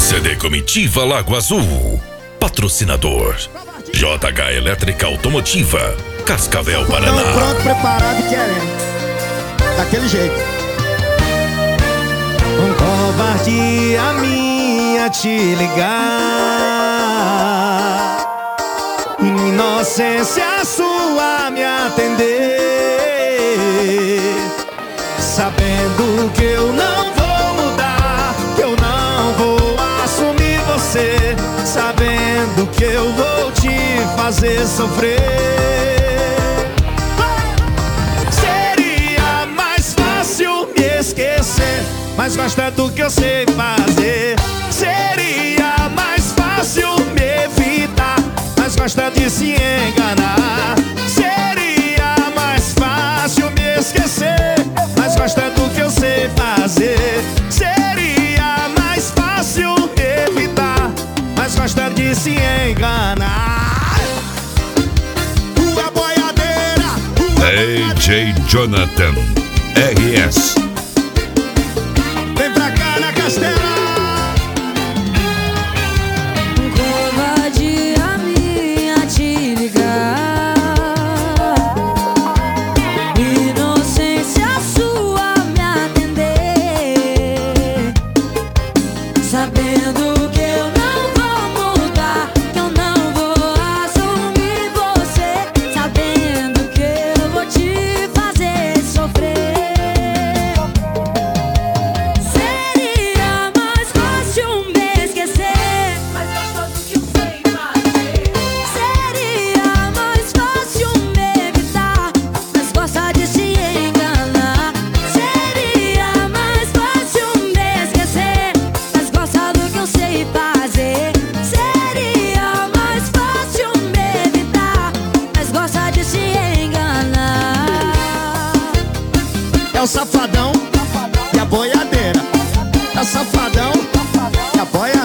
CD Comitiva Lago Azul. Patrocinador JH Elétrica Automotiva, Cascavel, Paraná. Então, pronto, preparado e querendo. Daquele jeito. Um covardia minha te ligar, inocência sua me atender, sabendo que eu não vou mudar, que eu não vou assumir você, sabendo que eu vou te fazer sofrer. Seria mais fácil me esquecer, mas gosta do que eu sei fazer. Seria mais fácil me evitar, mas gosta de se enganar. Seria mais fácil me esquecer, mas gosta do que eu sei fazer. Seria mais fácil me evitar, mas gosta de se enganar. Rua Boiadeira, DJ Jonathan RS. vem pra cá na Castela. Covardia minha te ligar, inocência sua me atender, sabendo que eu não vou mudar, que eu não vou assumir você, sabendo que eu vou te fazer sofrer. Seria mais fácil me esquecer, mas gosta do que eu sei fazer. Seria mais fácil me evitar, mas gosta de se enganar. Seria mais fácil me esquecer, mas gosta do que eu sei fazer. Seria mais fácil me evitar, mas gosta de se enganar. É o safadão e a boiadeira. É o safadão e a boiadeira.